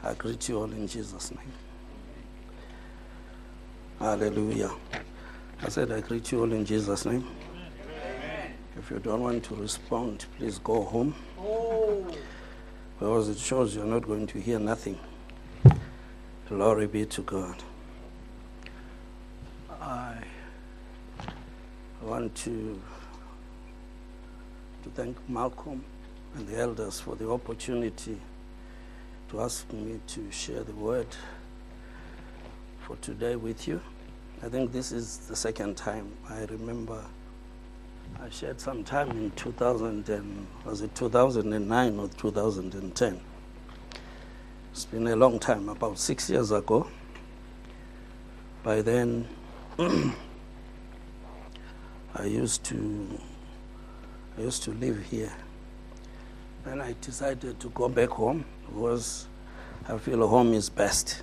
I greet you all in Jesus' name. Hallelujah. I said I greet you all in Jesus' name. Amen. If you don't want to respond, please go home. Because it shows you're not going to hear nothing. Glory be to God. I want to thank Malcolm and the elders for the opportunity to ask me to share the word for today with you. I think this is the second time. I remember I shared some time in 2009 or 2010. It's been a long time, about 6 years ago. By then, I used to live here. Then I decided to go back home because I feel home is best.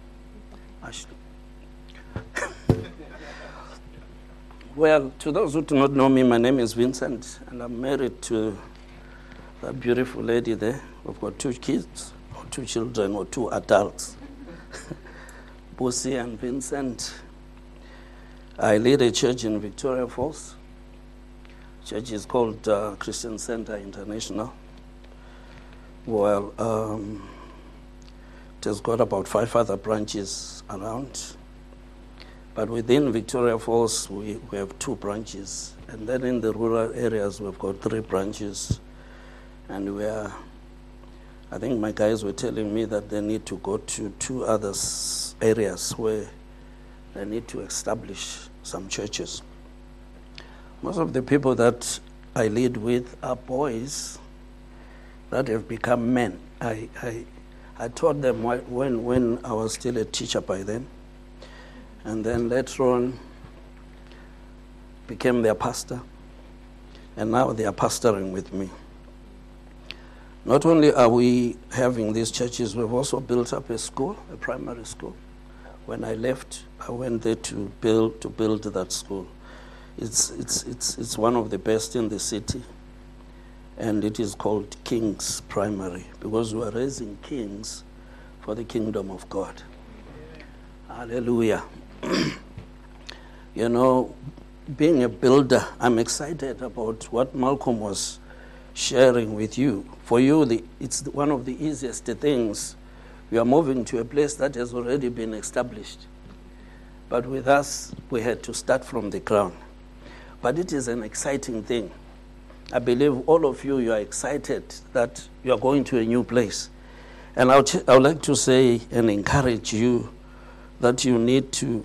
Well, to those who do not know me, my name is Vincent, and I'm married to that beautiful lady there. We've got 2 kids, or 2 children, or 2 adults, Busi and Vincent. I lead a church in Victoria Falls. Church is called Christian Center International. Well, it has got about 5 other branches around. But within Victoria Falls, we have 2 branches. And then in the rural areas, we've got 3 branches. And I think my guys were telling me that they need to go to 2 other areas where they need to establish some churches. Most of the people that I lead with are boys that have become men. I taught them when I was still a teacher by then. And then later on, became their pastor. And now they are pastoring with me. Not only are we having these churches, we've also built up a school, a primary school. When I left, I went there to build that school. It's one of the best in the city. And it is called King's Primary, because we are raising kings for the kingdom of God. Hallelujah. You know, being a builder, I'm excited about what Malcolm was sharing with you. For you, it's one of the easiest things. We are moving to a place that has already been established. But with us, we had to start from the ground. But it is an exciting thing. I believe all of you are excited that you are going to a new place. And I would like to say and encourage you that you need to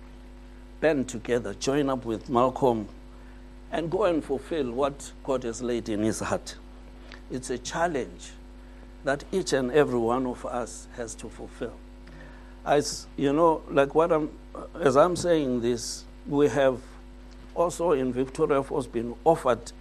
band together, join up with Malcolm, and go and fulfill what God has laid in his heart. It's a challenge that each and every one of us has to fulfill. As you know, as I'm saying this, we have also in Victoria Falls been offered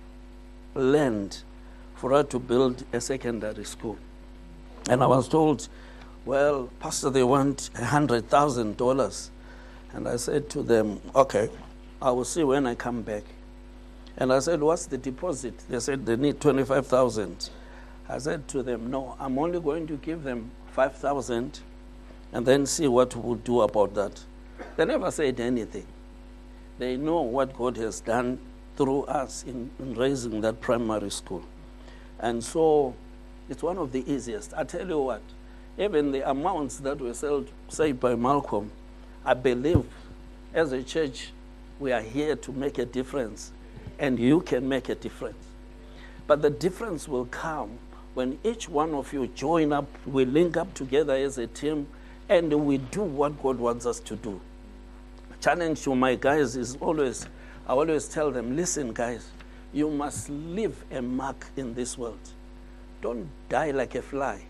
land for us to build a secondary school. And I was told, well, Pastor, they want $100,000. And I said to them, okay, I will see when I come back. And I said, what's the deposit? They said they need $25,000. I said to them, no, I'm only going to give them $5,000 and then see what we'll do about that. They never said anything. They know what God has done through us in raising that primary school. And so it's one of the easiest. I tell you what, even the amounts that were said by Malcolm, I believe as a church, we are here to make a difference, and you can make a difference. But the difference will come when each one of you join up, we link up together as a team, and we do what God wants us to do. Challenge to my guys is I always tell them, listen guys, you must leave a mark in this world. Don't die like a fly.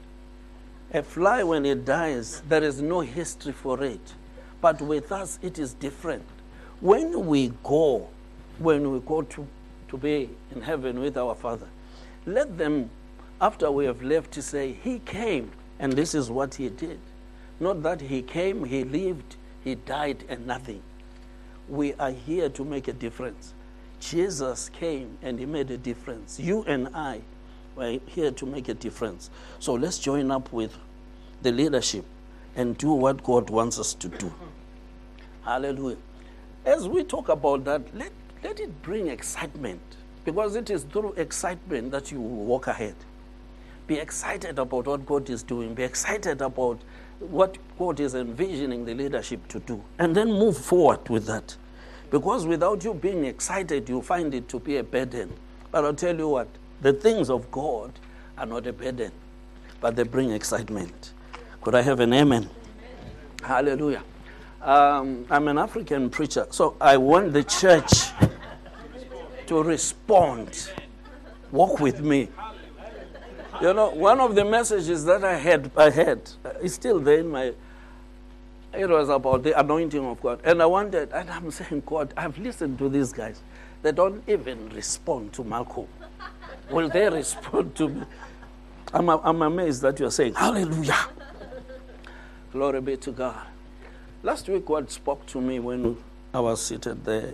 A fly, when it dies, there is no history for it. But with us, it is different. When we go to be in heaven with our Father, let them, after we have left, to say, he came, and this is what he did. Not that he came, he lived, he died, and nothing. We are here to make a difference. Jesus came, and he made a difference. You and I were here to make a difference. So let's join up with the leadership and do what God wants us to do. Hallelujah. As we talk about that, let it bring excitement, because it is through excitement that you walk ahead. Be excited about what God is doing. Be excited about what God is envisioning the leadership to do. And then move forward with that. Because without you being excited, you find it to be a burden. But I'll tell you what, the things of God are not a burden, but they bring excitement. Could I have an amen? Amen. Hallelujah. I'm an African preacher, so I want the church to respond. Walk with me. You know, one of the messages that I had, it's still there in my, it was about the anointing of God. And I'm saying, God, I've listened to these guys. They don't even respond to Malcolm. Will they respond to me? I'm amazed that you're saying, hallelujah. Glory be to God. Last week, God spoke to me when I was seated there,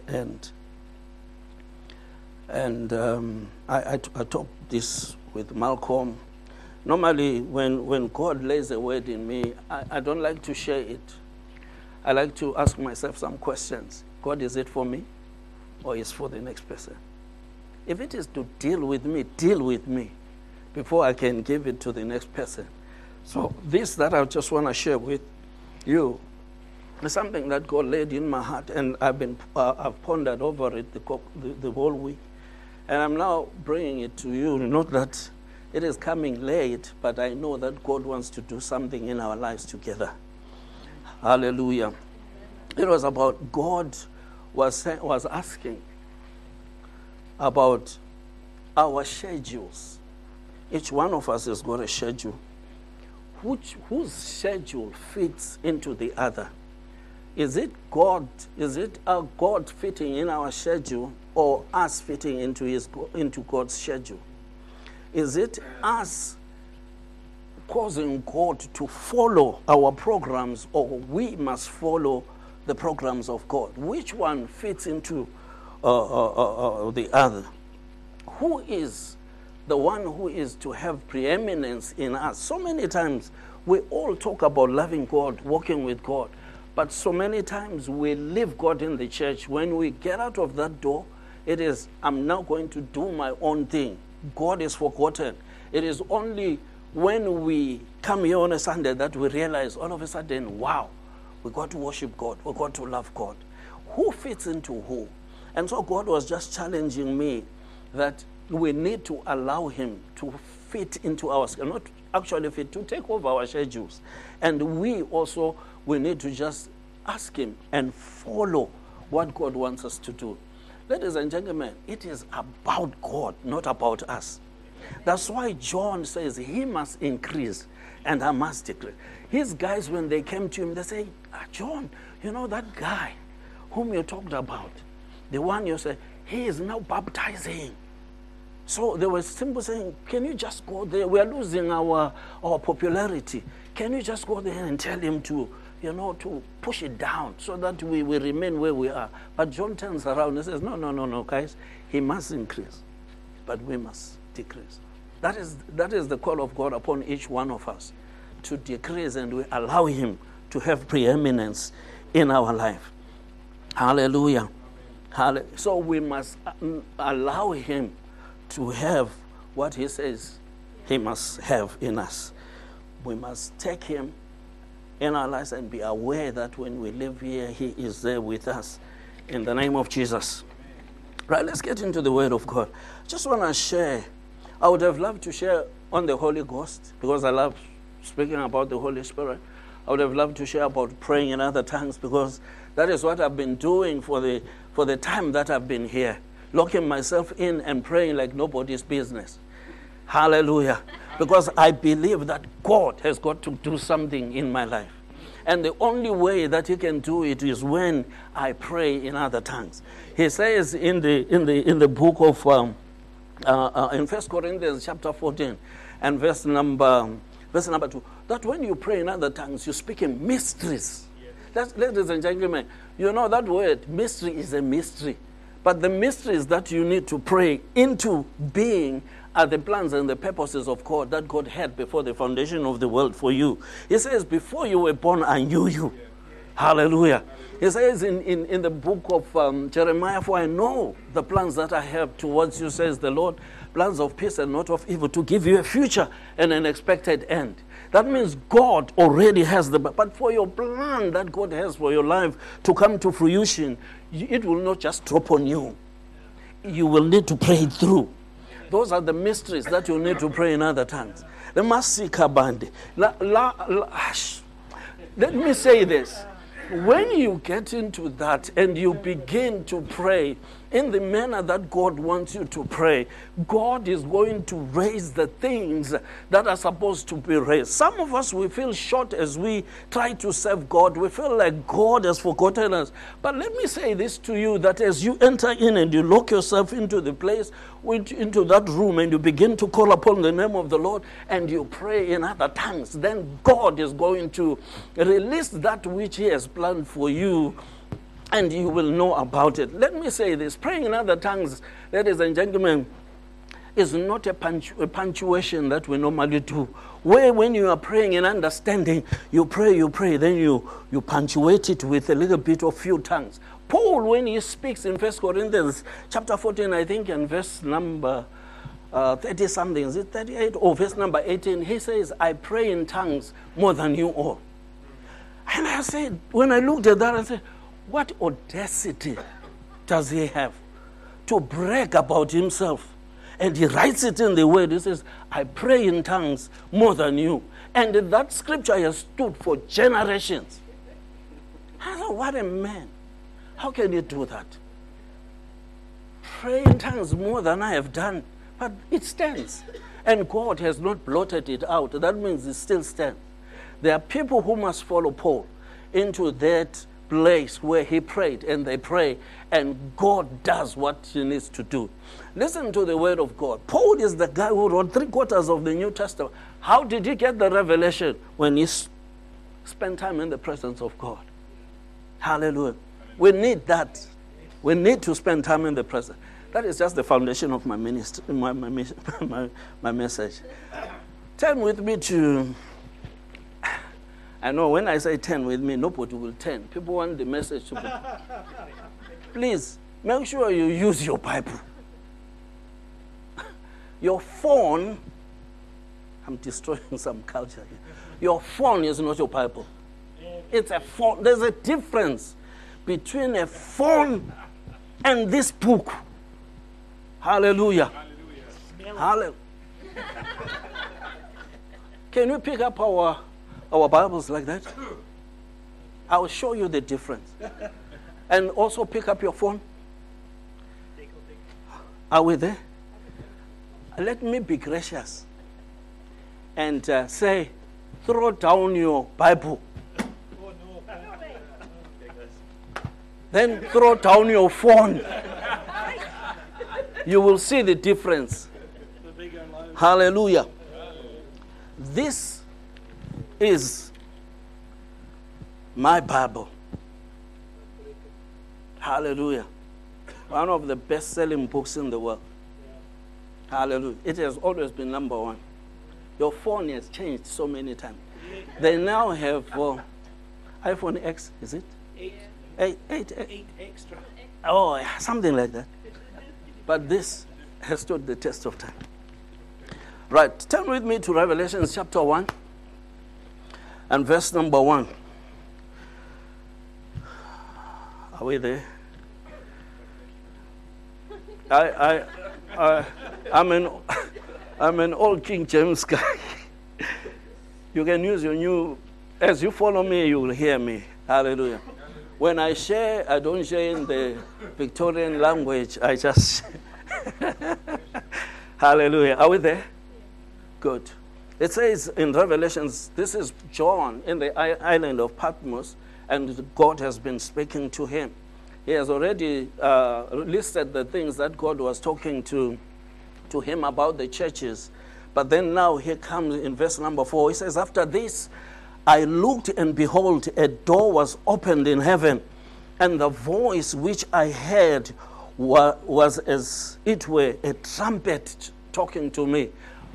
and I talked this with Malcolm. Normally, when God lays a word in me, I don't like to share it. I like to ask myself some questions. God, is it for me or is it for the next person? If it is to deal with me before I can give it to the next person. So this that I just want to share with you is something that God laid in my heart, and I've pondered over it the whole week. And I'm now bringing it to you, not that it is coming late, but I know that God wants to do something in our lives together. Hallelujah. It was about God was asking about our schedules. Each one of us has got a schedule. Whose schedule fits into the other? Is it God? Is it our God fitting in our schedule, or us fitting into God's schedule? Is it us causing God to follow our programs, or we must follow the programs of God? Which one fits into the other? Who is the one who is to have preeminence in us? So many times we all talk about loving God, walking with God, but so many times we leave God in the church. When we get out of that door, it is, I'm now going to do my own thing. God is forgotten. It is only when we come here on a Sunday that we realize all of a sudden, wow, we got to worship God. We got to love God. Who fits into who? And so God was just challenging me that we need to allow him to fit into our schedule, not actually fit, to take over our schedules. And we need to just ask him and follow what God wants us to do. Ladies and gentlemen, it is about God, not about us. That's why John says he must increase and I must decrease. His guys, when they came to him, they say, John, you know that guy whom you talked about, the one you said, he is now baptizing. So they were simply saying, can you just go there? We are losing our popularity. Can you just go there and tell him to push it down so that we remain where we are? But John turns around and says, no, guys. He must increase, but we must decrease. That is the call of God upon each one of us, to decrease, and we allow him to have preeminence in our life. Hallelujah. So we must allow him to have what he says he must have in us. We must take him in our lives and be aware that when we live here, he is there with us. In the name of Jesus. Right, let's get into the word of God. Just want to share. I would have loved to share on the Holy Ghost, because I love speaking about the Holy Spirit. I would have loved to share about praying in other tongues, because that is what I've been doing for the time that I've been here. Locking myself in and praying like nobody's business. Hallelujah. Because I believe that God has got to do something in my life. And the only way that he can do it is when I pray in other tongues. He says in the book of in 1 Corinthians chapter 14 and verse number 2, that when you pray in other tongues, you speak in mysteries. That's, ladies and gentlemen, you know that word mystery is a mystery. But the mysteries that you need to pray into being are the plans and the purposes of God that God had before the foundation of the world for you. He says, before you were born, I knew you. Hallelujah. He says in the book of Jeremiah, for I know the plans that I have towards you, says the Lord, plans of peace and not of evil, to give you a future and an expected end. That means God already has but for your plan that God has for your life to come to fruition, it will not just drop on you. You will need to pray it through. Those are the mysteries that you need to pray in other tongues. Let me say this. When you get into that and you begin to pray in the manner that God wants you to pray, God is going to raise the things that are supposed to be raised. Some of us, we feel short as we try to serve God. We feel like God has forgotten us. But let me say this to you, that as you enter in and you lock yourself into the place, into that room, and you begin to call upon the name of the Lord and you pray in other tongues, then God is going to release that which He has planned for you, and you will know about it. Let me say this. Praying in other tongues, ladies and gentlemen, is not a punctuation that we normally do. Where when you are praying in understanding, you pray, then you punctuate it with a little bit of few tongues. Paul, when he speaks in 1 Corinthians chapter 14, I think, and verse number 30-something, is it 38? Or verse number 18, he says, I pray in tongues more than you all. And I said, when I looked at that, I said, what audacity does he have to brag about himself? And he writes it in the word. He says, I pray in tongues more than you. And that scripture has stood for generations. I thought, what a man. How can you do that? Pray in tongues more than I have done. But it stands. And God has not blotted it out. That means it still stands. There are people who must follow Paul into that place where he prayed, and they pray, and God does what he needs to do. Listen to the word of God. Paul is the guy who wrote 3/4 of the New Testament. How did he get the revelation? When he spent time in the presence of God. Hallelujah. We need that. We need to spend time in the presence. That is just the foundation of my ministry, my message. Turn with me to... I know when I say turn with me, nobody will turn. People want the message to be... Please, make sure you use your Bible. Your phone... I'm destroying some culture here. Your phone is not your Bible. It's a phone. There's a difference between a phone and this book. Hallelujah. Hallelujah. Can we pick up our Bibles like that? I will show you the difference. And also pick up your phone. Are we there? Let me be gracious and say, throw down your Bible. Then throw down your phone. You will see the difference. Hallelujah. This is my Bible. Hallelujah. One of the best-selling books in the world. Hallelujah. It has always been number one. Your phone has changed so many times. They now have iPhone X, is it? 8 extra. Oh, yeah, something like that. But this has stood the test of time. Right, turn with me to Revelation chapter 1 and verse number 1. Are we there? I'm an old King James guy. You can use your new... As you follow me, you will hear me. Hallelujah. When I share, I don't share in the Victorian language. I just... Hallelujah. Are we there? Good. It says in Revelations, this is John in the island of Patmos, and God has been speaking to him. He has already listed the things that God was talking to him about the churches. But then now here comes in verse number 4. He says, after this, I looked, and behold, a door was opened in heaven, and the voice which I heard was as it were a trumpet talking to me.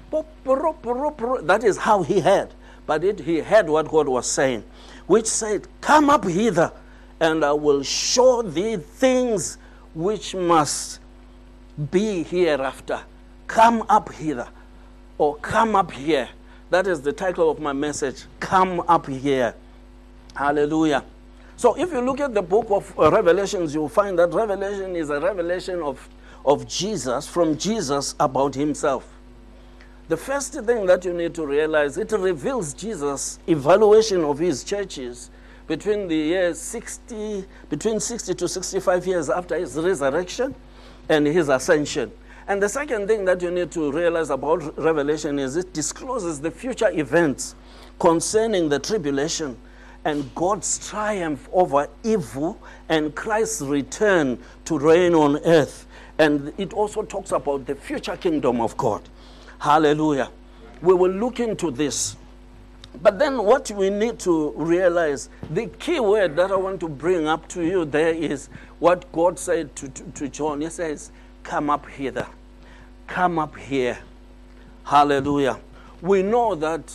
That is how he heard. But he heard what God was saying, which said, come up hither, and I will show thee things which must be hereafter. Come up hither, or come up here. That is the title of my message, Come Up Here. Hallelujah. So if you look at the book of Revelations, you'll find that Revelation is a revelation of Jesus, from Jesus about himself. The first thing that you need to realize, it reveals Jesus' evaluation of his churches between the years 60 to 65 years after his resurrection and his ascension. And the second thing that you need to realize about Revelation is it discloses the future events concerning the tribulation and God's triumph over evil and Christ's return to reign on earth. And it also talks about the future kingdom of God. Hallelujah. We will look into this. But then what we need to realize, the key word that I want to bring up to you there is what God said to John. He says, come up hither. Come up here. Hallelujah. We know that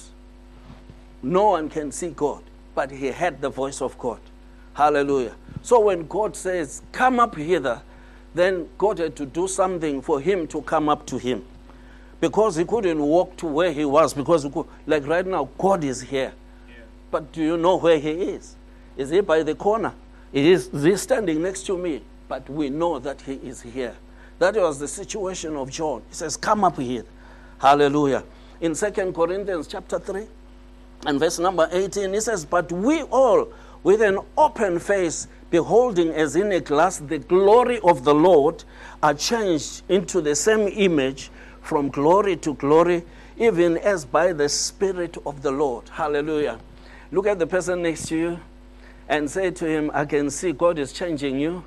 no one can see God, but he heard the voice of God. Hallelujah. So when God says, come up hither, then God had to do something for him to come up to him. Because he couldn't walk to where he was. Because like right now, God is here. Yeah. But do you know where he is? Is he by the corner? Is he standing next to me? But we know that he is here. That was the situation of John. He says, come up here. Hallelujah. In 2 Corinthians chapter 3 and verse number 18, he says, but we all with an open face, beholding as in a glass the glory of the Lord, are changed into the same image from glory to glory, even as by the Spirit of the Lord. Hallelujah. Look at the person next to you and say to him, I can see God is changing you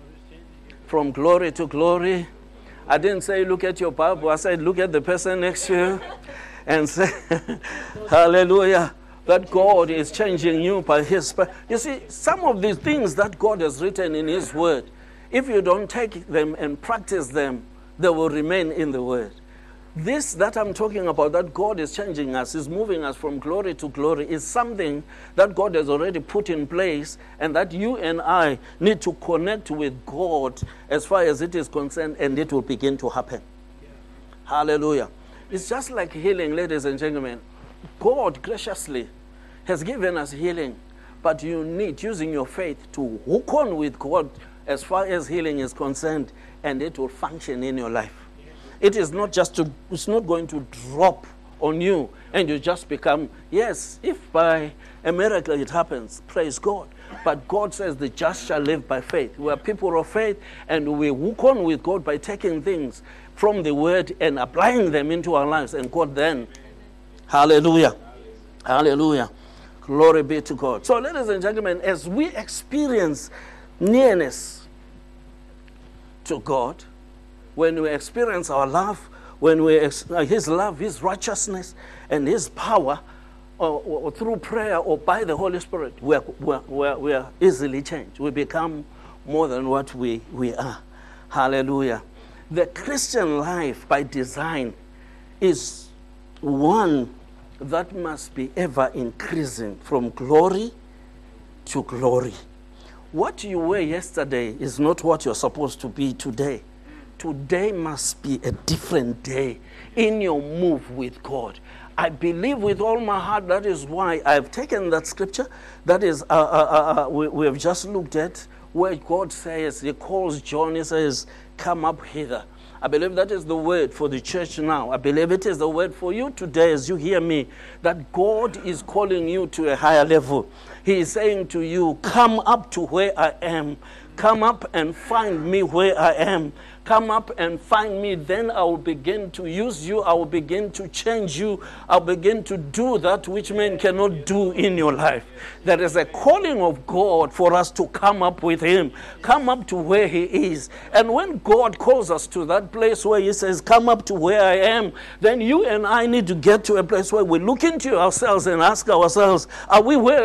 from glory to glory. I didn't say look at your Bible. I said look at the person next to you and say, hallelujah, that God is changing you by his Spirit. You see, some of these things that God has written in his word, if you don't take them and practice them, they will remain in the word. This that I'm talking about, that God is changing us, is moving us from glory to glory, is something that God has already put in place, and that you and I need to connect with God as far as it is concerned, and it will begin to happen. Yeah. Hallelujah. It's just like healing, ladies and gentlemen. God graciously has given us healing, but you need, using your faith, to hook on with God as far as healing is concerned, and it will function in your life. It is not it's not going to drop on you and you just become, yes, if by a miracle it happens, praise God. But God says the just shall live by faith. We are people of faith, and we walk on with God by taking things from the word and applying them into our lives. And God then, hallelujah, hallelujah, glory be to God. So ladies and gentlemen, as we experience nearness to God, when we experience our love, when we his love, his righteousness, and his power, or through prayer or by the Holy Spirit, we are easily changed. We become more than what we are. Hallelujah. The Christian life by design is one that must be ever increasing from glory to glory. What you were yesterday is not what you're supposed to be today. Today must be a different day in your move with God. I believe with all my heart. That is why I've taken that scripture that is we have just looked at, where God says, he calls John, he says, come up hither. I believe that is the word for the church now. I believe it is the word for you today as you hear me, that God is calling you to a higher level. He is saying to you, come up to where I am. Come up and find me where I am. Come up and find me. Then I will begin to use you. I will begin to change you. I'll begin to do that which men cannot do in your life. There is a calling of God for us to come up with him. Come up to where he is. And when God calls us to that place where he says, come up to where I am, then you and I need to get to a place where we look into ourselves and ask ourselves, are we where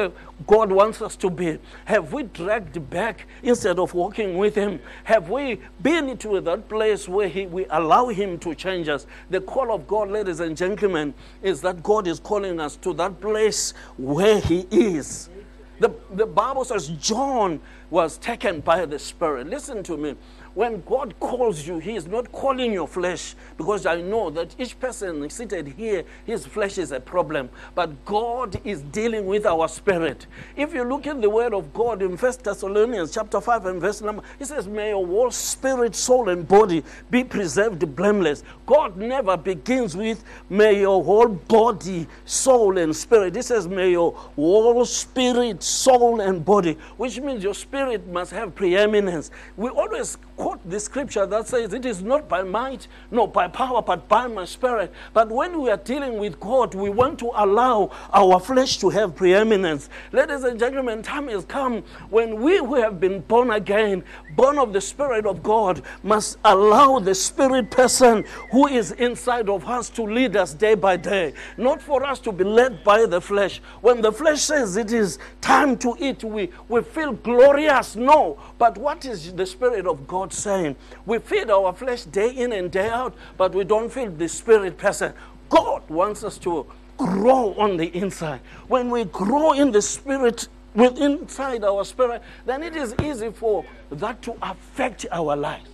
God wants us to be? Have we dragged back instead of walking with him? Have we been to that place where we allow him to change us? The call of God, ladies and gentlemen, is that God is calling us to that place where he is. The Bible says John was taken by the Spirit. Listen to me. When God calls you, he is not calling your flesh, because I know that each person seated here, his flesh is a problem. But God is dealing with our spirit. If you look in the word of God in 1 Thessalonians chapter 5 and verse number, he says, may your whole spirit, soul, and body be preserved blameless. God never begins with, may your whole body, soul, and spirit. He says, may your whole spirit, soul, and body, which means your spirit must have preeminence. We always quote the scripture that says, it is not by might, nor by power, but by my spirit. But when we are dealing with God, we want to allow our flesh to have preeminence. Ladies and gentlemen, time has come when we who have been born again, born of the Spirit of God, must allow the Spirit person who is inside of us to lead us day by day. Not for us to be led by the flesh. When the flesh says it is time to eat, we feel glorious. No. But what is the Spirit of God saying? We feed our flesh day in and day out, but we don't feel the Spirit person. God wants us to grow on the inside. When we grow in the Spirit, inside our spirit, then it is easy for that to affect our life.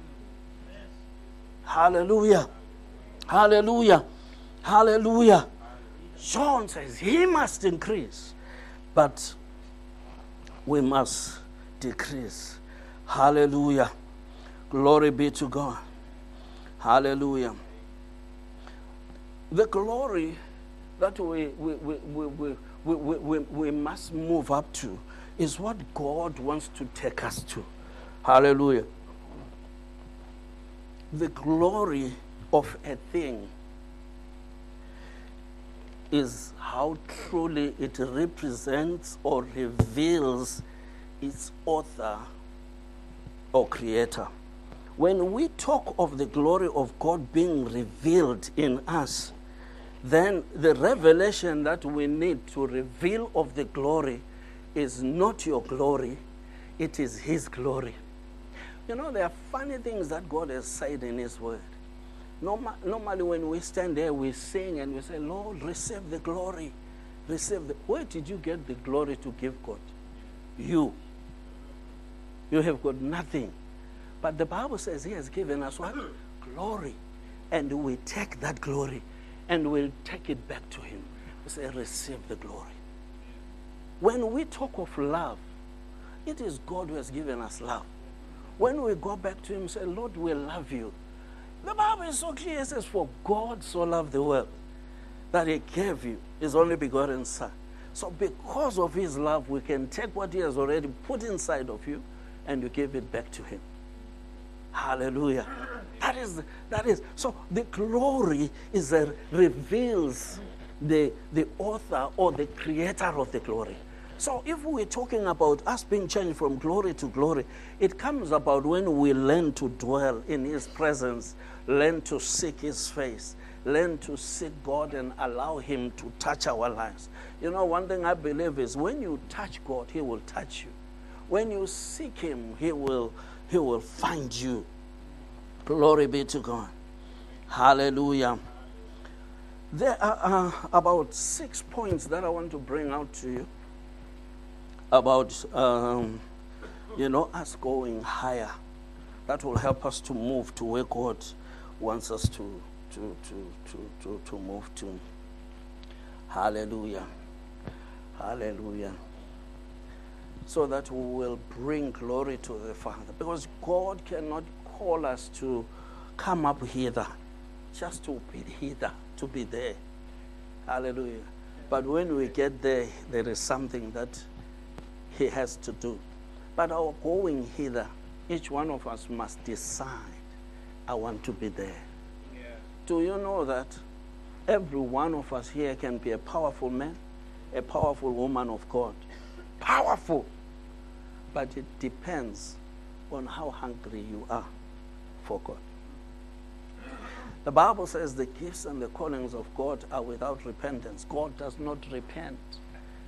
Hallelujah. Hallelujah. Hallelujah. John says he must increase, but we must decrease. Hallelujah. Glory be to God. Hallelujah. The glory that we must move up to is what God wants to take us to. Hallelujah. The glory of a thing is how truly it represents or reveals its author or creator. When we talk of the glory of God being revealed in us, then the revelation that we need to reveal of the glory is not your glory, it is his glory. You know, there are funny things that God has said in his word. Normally when we stand there, we sing and we say, Lord, receive the glory. Where did you get the glory to give God? You have got nothing. But the Bible says he has given us what? Glory. And we take that glory and we'll take it back to him. We say, receive the glory. When we talk of love, it is God who has given us love. When we go back to him and say, Lord, we love you. The Bible is so clear. It says, for God so loved the world that he gave you his only begotten Son. So because of his love, we can take what he has already put inside of you and you give it back to him. Hallelujah. That is. So the glory is reveals the author or the creator of the glory. So if we're talking about us being changed from glory to glory, it comes about when we learn to dwell in his presence, learn to seek his face, learn to seek God and allow him to touch our lives. You know, one thing I believe is when you touch God, he will touch you. When you seek him, he will find you. Glory be to God. Hallelujah. There are about 6 points that I want to bring out to you about, us going higher. That will help us to move to where God wants us to move to. Hallelujah. Hallelujah. So that we will bring glory to the Father. Because God cannot call us to come up hither, just to be hither, to be there. Hallelujah. But when we get there, there is something that he has to do. But our going hither, each one of us must decide, I want to be there. Yeah. Do you know that every one of us here can be a powerful man, a powerful woman of God? Powerful. But it depends on how hungry you are for God. The Bible says the gifts and the callings of God are without repentance. God does not repent.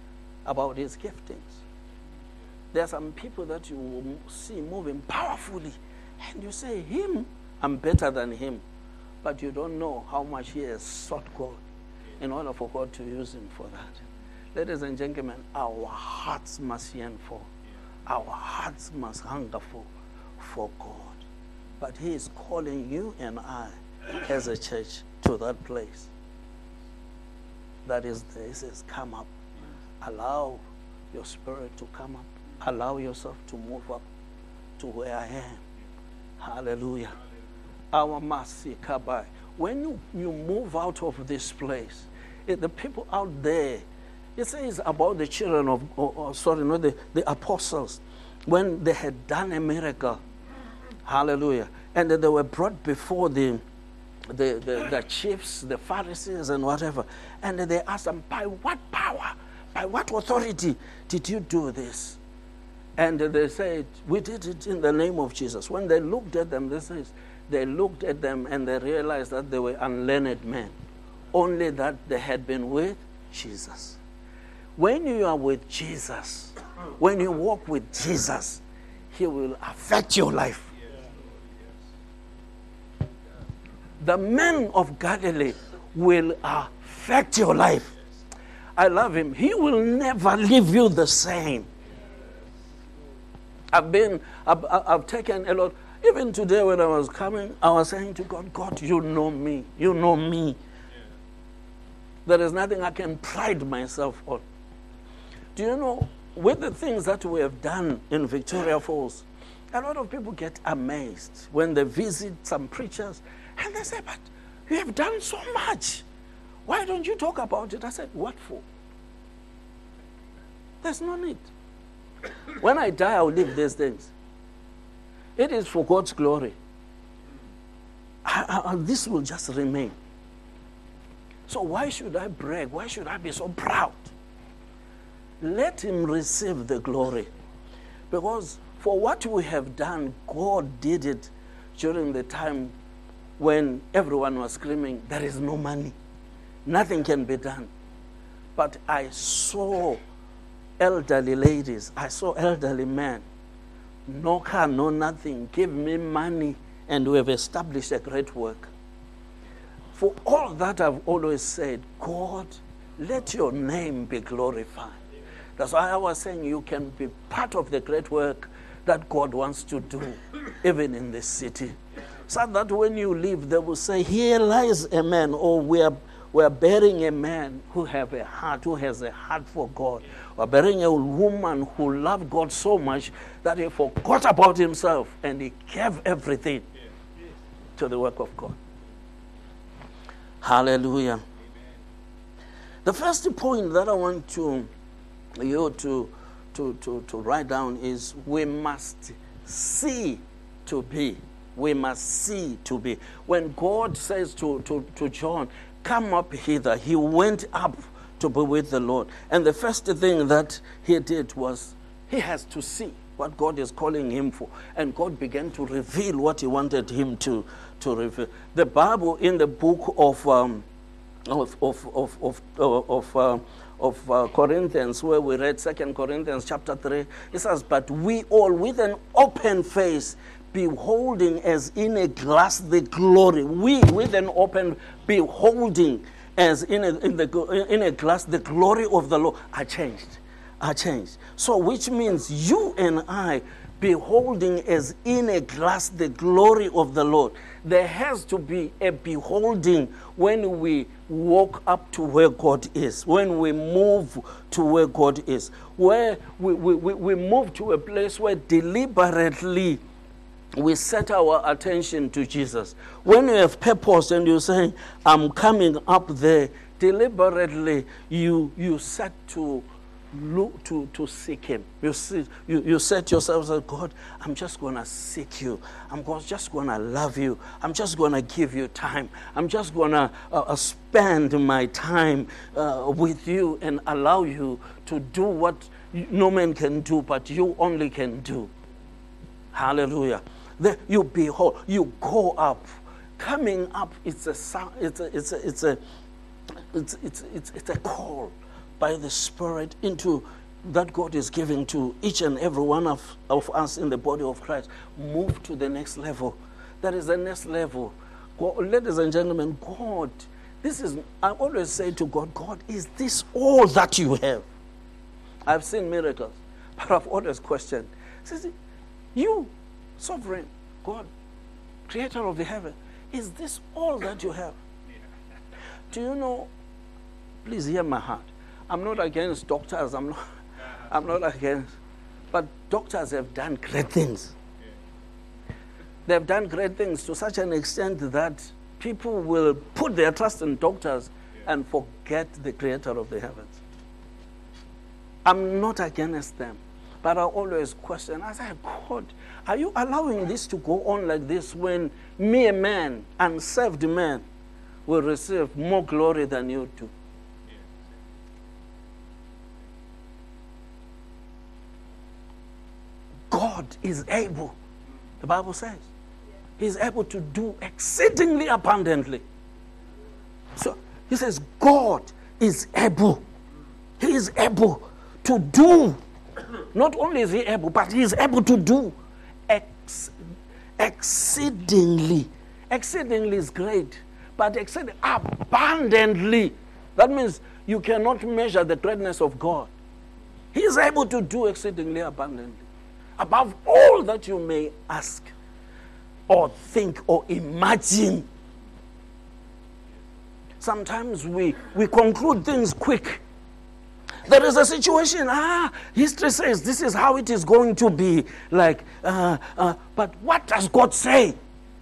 about his giftings. There are some people that you will see moving powerfully, and you say, I'm better than him. But you don't know how much he has sought God in order for God to use him for that. Ladies and gentlemen, our hearts must yearn for, our hearts must hunger for God. But he is calling you and I as a church to that place. That is there. He says, come up. Allow your spirit to come up. Allow yourself to move up to where I am. Hallelujah. Our mercy, Kabai. When you move out of this place, the people out there, it says about the children of, the apostles, when they had done a miracle, hallelujah, and they were brought before the chiefs, the Pharisees, and whatever, and they asked them, by what power, by what authority did you do this? And they said, we did it in the name of Jesus. When they looked at them, they looked at them and they realized that they were unlearned men, only that they had been with Jesus. When you are with Jesus, when you walk with Jesus, he will affect your life. The men of Galilee will affect your life. I love him. He will never leave you the same. I've taken a lot. Even today when I was coming, I was saying to God, God, you know me. You know me. There is nothing I can pride myself on. Do you know, with the things that we have done in Victoria Falls, a lot of people get amazed when they visit some preachers and they say, but you have done so much. Why don't you talk about it? I said, what for? There's no need. When I die, I'll leave these things. It is for God's glory. This will just remain. So why should I brag? Why should I be so proud? Let him receive the glory. Because for what we have done, God did it during the time when everyone was screaming, there is no money. Nothing can be done. But I saw elderly ladies. I saw elderly men. No car, no nothing. Give me money, and we have established a great work. For all that I've always said, God, let your name be glorified. That's why I was saying you can be part of the great work that God wants to do, even in this city. So that when you leave, they will say, here lies a man, or we are burying a man who has a heart for God. We're burying a woman who loved God so much that he forgot about himself and he gave everything to the work of God. Hallelujah. The first point that I want you to write down is we must see to be. We must see to be. When God says to John, come up hither, he went up to be with the Lord. And the first thing that he did was he has to see what God is calling him for. And God began to reveal what he wanted him to reveal. The Bible in the book of Corinthians, where we read 2 Corinthians chapter 3, it says, but we all with an open face, beholding as in a glass the glory. We with an open, beholding as in a glass the glory of the Lord are changed. So which means you and I, beholding as in a glass the glory of the Lord. There has to be a beholding when we walk up to where God is, when we move to where God is, where we move to a place where deliberately we set our attention to Jesus. When you have purpose and you're saying, I'm coming up there, deliberately you set to look to seek him. You set yourself as God, I'm just going to seek you. I'm just going to love you. I'm just going to give you time. I'm just going to spend my time with you and allow you to do what no man can do, but you only can do. Hallelujah. You behold, you go up. Coming up, it's a call by the Spirit into that God is giving to each and every one of us in the body of Christ, move to the next level. That is the next level. God, ladies and gentlemen, God, I always say to God, God, is this all that you have? I've seen miracles, but I've always questioned. Says, you, sovereign God, creator of the heaven, is this all that you have? Do you know, please hear my heart. I'm not against doctors, I'm not against, but doctors have done great things. They've done great things to such an extent that people will put their trust in doctors and forget the creator of the heavens. I'm not against them, but I always question. I say, God, are you allowing this to go on like this when mere man, unsaved man, will receive more glory than you do? God is able, the Bible says. He's able to do exceedingly abundantly. So he says, God is able. He is able to do. Not only is he able, but he is able to do exceedingly. Exceedingly is great, but exceedingly abundantly. That means you cannot measure the greatness of God. He is able to do exceedingly abundantly, above all that you may ask or think or imagine. Sometimes we conclude things quick. There is a situation, history says this is how it is going to be. But what does God say?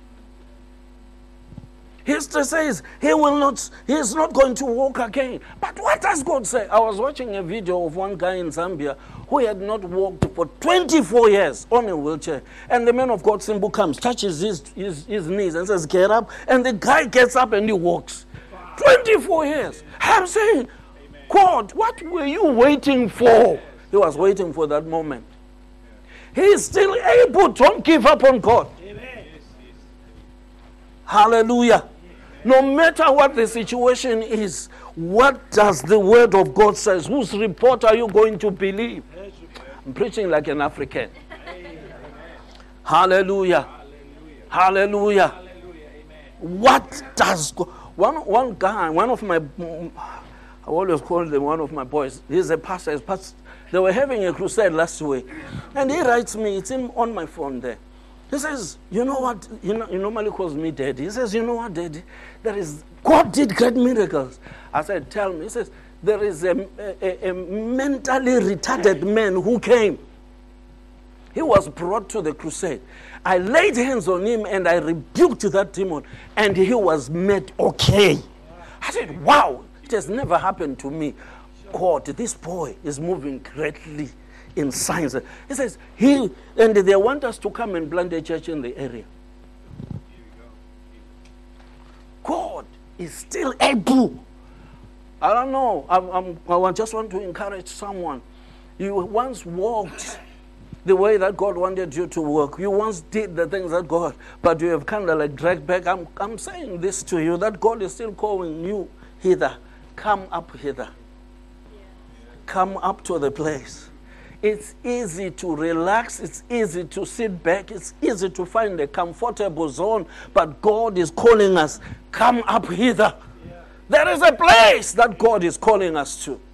History says he is not going to walk again. But what does God say? I was watching a video of one guy in Zambia who had not walked for 24 years on a wheelchair. And the man of God, Simbu, comes, touches his knees and says, get up. And the guy gets up and he walks. 24 years. I'm saying, God, what were you waiting for? He was waiting for that moment. He is still able. Don't give up on God. Amen. Hallelujah. No matter what the situation is, what does the word of God say? Whose report are you going to believe? I'm preaching like an African. Hallelujah. Hallelujah. What does God... One guy, one of my... I always call him one of my boys. He's a pastor. They were having a crusade last week. And he writes me, it's on my phone there. He says, you know what? He normally calls me Daddy. He says, you know what, Daddy? God did great miracles. I said, tell me. He says, there is a mentally retarded man who came. He was brought to the crusade. I laid hands on him and I rebuked that demon. And he was made okay. I said, wow. It has never happened to me. God, this boy is moving greatly in science. He says, and they want us to come and plant a church in the area. God is still able. I don't know. I just want to encourage someone. You once walked the way that God wanted you to walk. You once did the things that God, but you have kind of like dragged back. I'm saying this to you, that God is still calling you hither. Come up hither. Come up to the place. It's easy to relax. It's easy to sit back. It's easy to find a comfortable zone. But God is calling us, come up hither. There is a place that God is calling us to.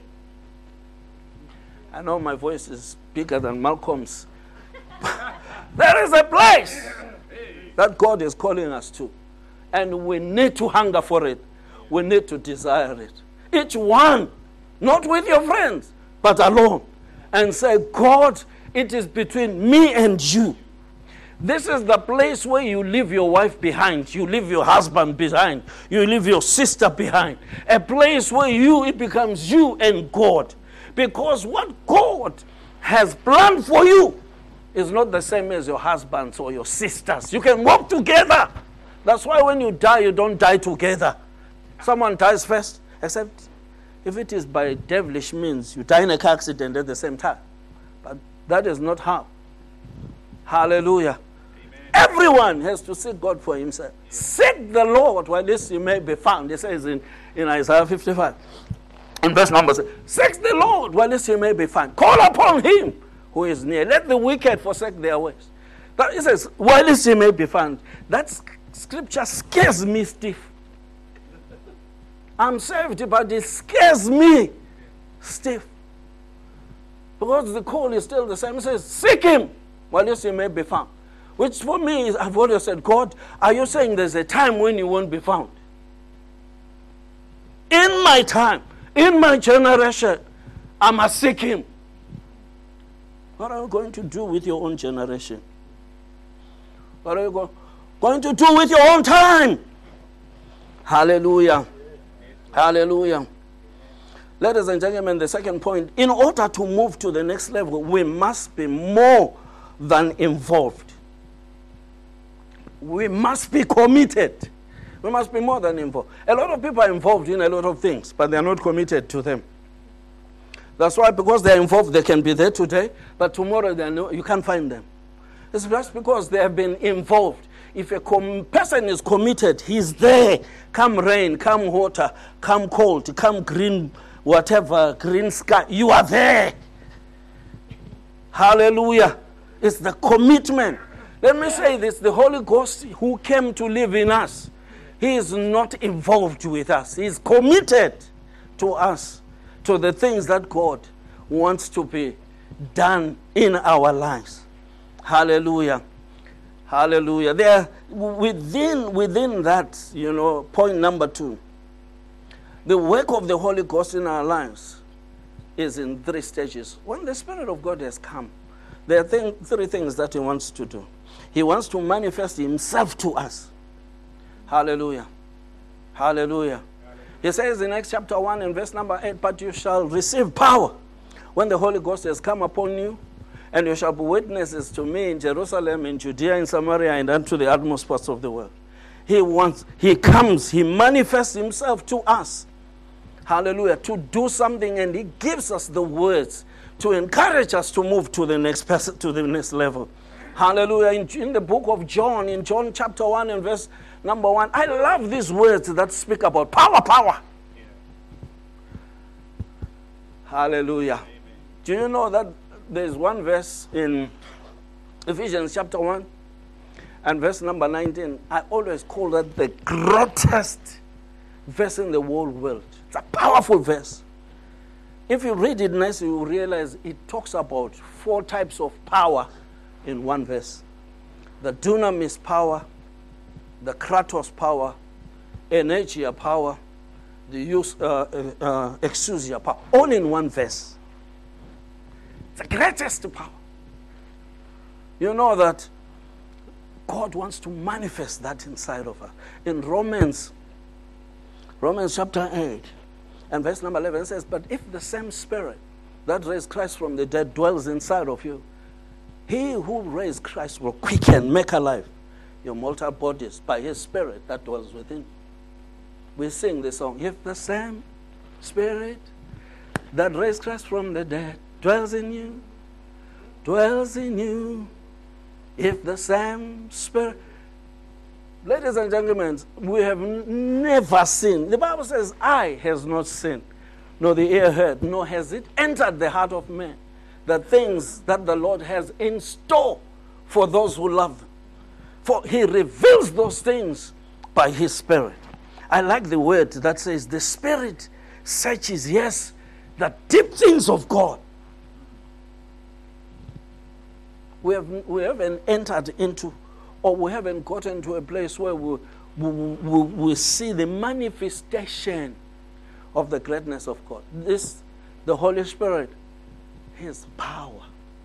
I know my voice is bigger than Malcolm's. There is a place that God is calling us to. And we need to hunger for it. We need to desire it. Each one, not with your friends, but alone. And say, God, it is between me and you. This is the place where you leave your wife behind. You leave your husband behind. You leave your sister behind. A place where it becomes you and God. Because what God has planned for you is not the same as your husbands or your sisters. You can walk together. That's why when you die, you don't die together. Someone dies first, except if it is by devilish means, you die in a car accident at the same time. But that is not how. Hallelujah. Amen. Everyone has to seek God for himself. Seek the Lord while this you may be found. It says in Isaiah 55. In verse number 6, seek the Lord while he may be found. Call upon him who is near. Let the wicked forsake their ways. That it says, while he may be found. That scripture scares me stiff. I'm saved, but it scares me stiff. Because the call is still the same. It says, seek him while he may be found. Which for me, I've always said, God, are you saying there's a time when you won't be found? In my time, in my generation, I must seek him. What are you going to do with your own generation? What are you going to do with your own time? Hallelujah. Hallelujah. Ladies and gentlemen, the second point, in order to move to the next level, we must be more than involved. We must be committed. We must be more than involved. A lot of people are involved in a lot of things, but they are not committed to them. That's why, because they are involved, they can be there today, but tomorrow you can't find them. It's just because they have been involved. If a person is committed, he's there. Come rain, come water, come cold, come green, whatever, green sky, you are there. Hallelujah. It's the commitment. Let me say this, the Holy Ghost who came to live in us, he is not involved with us. He is committed to us, to the things that God wants to be done in our lives. Hallelujah. Hallelujah. There, within that, point number 2, the work of the Holy Ghost in our lives is in 3 stages. When the Spirit of God has come, there are 3 things that he wants to do. He wants to manifest himself to us. Hallelujah. Hallelujah. He says in Acts chapter 1 and verse number 8, but you shall receive power when the Holy Ghost has come upon you, and you shall be witnesses to me in Jerusalem, in Judea, in Samaria, and unto the utmost parts of the world. He comes, he manifests himself to us. Hallelujah. To do something, and he gives us the words to encourage us to move to the next level. Hallelujah. In the book of John, in John chapter 1 and verse number 1, I love these words that speak about power. Yeah. Hallelujah. Amen. Do you know that there's one verse in Ephesians chapter 1 and verse number 19? I always call that the greatest verse in the whole world. It's a powerful verse. If you read it nicely, you realize it talks about 4 types of power in one verse. The dunamis power, the kratos power, energia power, the exousia power, all in one verse. It's the greatest power. You know that God wants to manifest that inside of us. In Romans chapter 8 and verse number 11 says, but if the same Spirit that raised Christ from the dead dwells inside of you, he who raised Christ will quicken, make alive your mortal bodies by his Spirit that dwells within. We sing the song, if the same Spirit that raised Christ from the dead dwells in you, if the same Spirit. Ladies and gentlemen, we have never seen. The Bible says, eye has not seen, nor the ear heard, nor has it entered the heart of man, the things that the Lord has in store for those who love him. For he reveals those things by his Spirit. I like the word that says, the Spirit searches, yes, the deep things of God. We haven't entered into, or we haven't gotten to a place where we see the manifestation of the greatness of God. The Holy Spirit, his power.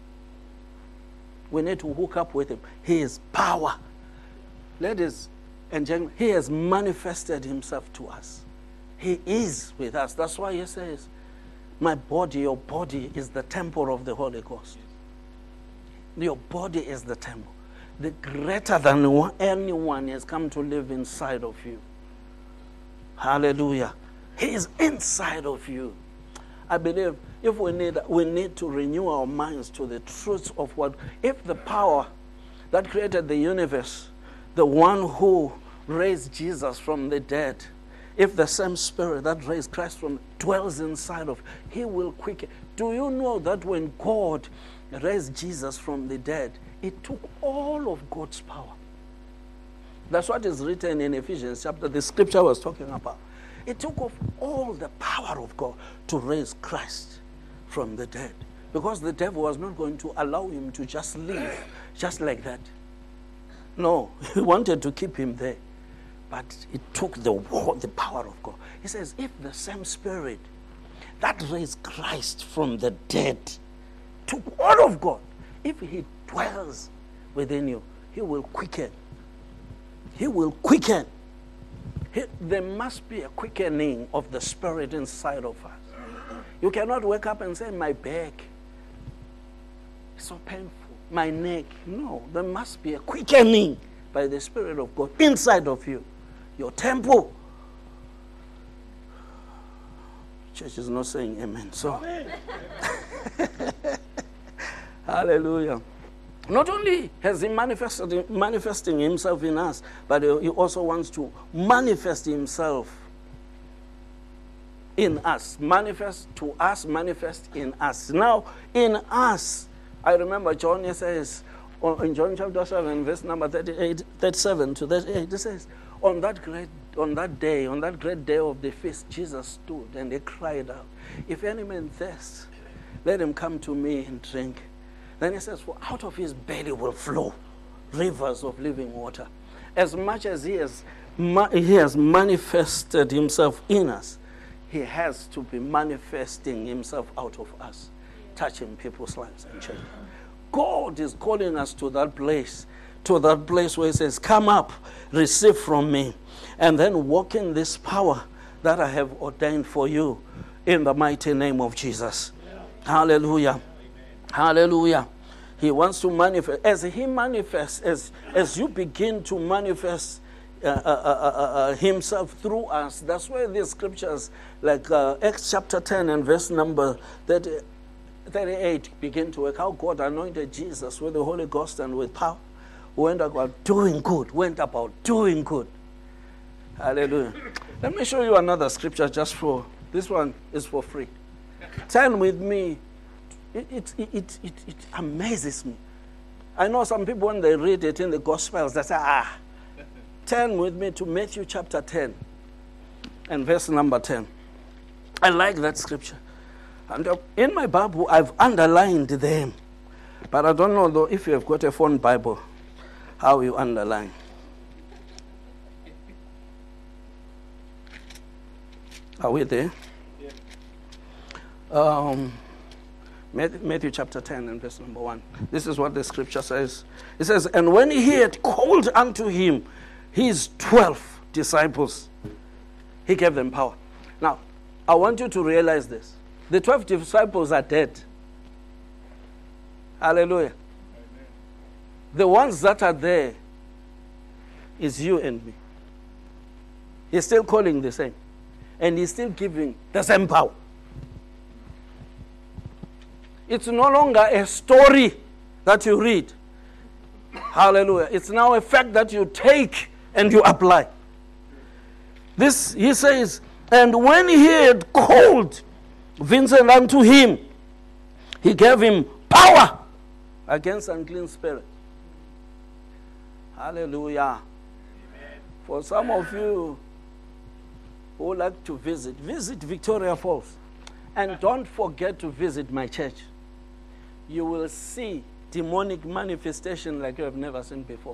We need to hook up with him. His power. Ladies and gentlemen, he has manifested himself to us. He is with us. That's why he says, my body, your body is the temple of the Holy Ghost. Your body is the temple. The greater than anyone has come to live inside of you. Hallelujah. He is inside of you. I believe if we need to renew our minds to the truths of what, if the power that created the universe, the one who raised Jesus from the dead, if the same Spirit that raised Christ from dwells inside of, He will quicken. Do you know that when God raised Jesus from the dead, it took all of God's power? That's what is written in Ephesians chapter, the scripture I was talking about. It took off all the power of God to raise Christ from the dead. Because the devil was not going to allow him to just live just like that. No, he wanted to keep him there. But it took the power of God. He says, if the same Spirit that raised Christ from the dead took all of God, if He dwells within you, He will quicken. He will quicken. There must be a quickening of the Spirit inside of us. You cannot wake up and say, my back is so painful, my neck. No, there must be a quickening by the Spirit of God inside of you. Your temple. Church is not saying amen. So, amen. Hallelujah. Not only has He manifesting Himself in us, but He also wants to manifest Himself in us. Manifest to us, manifest in us. Now, in us, I remember John says, in John chapter 7, verse number 37 to 38, it says, on that great day of the feast, Jesus stood and He cried out, if any man thirst, let him come to me and drink. Then He says, for out of his belly will flow rivers of living water. As much as He has manifested Himself in us, He has to be manifesting Himself out of us, touching people's lives and children. God is calling us to that place where He says, come up, receive from me, and then walk in this power that I have ordained for you in the mighty name of Jesus. Yeah. Hallelujah. Amen. Hallelujah. He wants to manifest. As He manifests, as you begin to manifest Himself through us, that's why these scriptures like Acts chapter 10 and verse number 38 begin to work. How God anointed Jesus with the Holy Ghost and with power. Went about doing good. Hallelujah. Let me show you another scripture just for, this one is for free. Turn with me. It amazes me. I know some people when they read it in the Gospels, they say, turn with me to Matthew chapter 10 and verse number 10. I like that scripture. And in my Bible, I've underlined them. But I don't know, though, if you have got a phone Bible, how you underline. Are we there? Yeah. Matthew chapter 10 and verse number 1. This is what the scripture says. It says, and when He had called unto Him His 12 disciples, He gave them power. Now, I want you to realize this. The 12 disciples are dead. Hallelujah. The ones that are there is you and me. He's still calling the same. And He's still giving the same power. It's no longer a story that you read. Hallelujah. It's now a fact that you take and you apply. This, He says, and when He had called Vincent unto Him, He gave him power against unclean spirit. Hallelujah. Amen. For some of you who like to visit Victoria Falls. And don't forget to visit my church. You will see demonic manifestation like you have never seen before.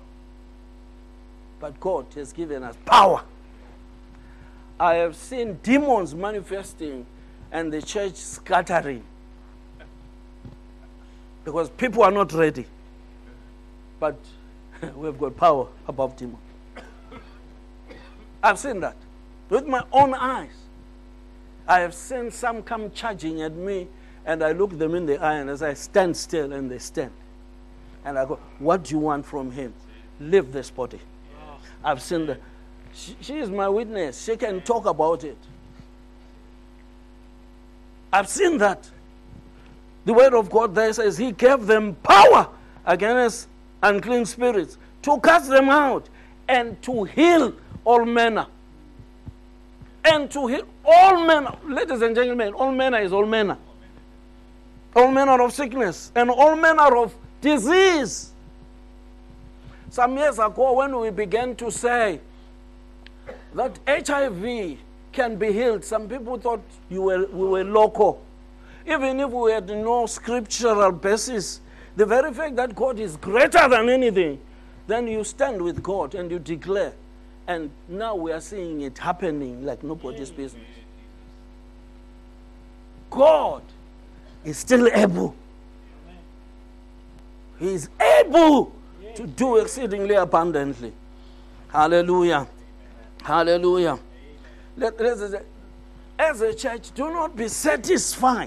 But God has given us power. I have seen demons manifesting and the church scattering. Because people are not ready. But we've got power above demons. I've seen that with my own eyes. I have seen some come charging at me, and I look them in the eye, and as I stand still, and they stand. And I go, what do you want from him? Leave this body. I've seen that. She is my witness. She can talk about it. I've seen that. The word of God there says He gave them power against unclean spirits to cast them out and to heal all manner and to heal all manner, ladies and gentlemen, all manner is all manner. All manner of sickness and all manner of disease. Some years ago, when we began to say that HIV can be healed, some people thought we were loco. Even if we had no scriptural basis, the very fact that God is greater than anything, then you stand with God and you declare. And now we are seeing it happening like nobody's business. God is still able. He is able to do exceedingly abundantly. Hallelujah. Hallelujah. As a church, do not be satisfied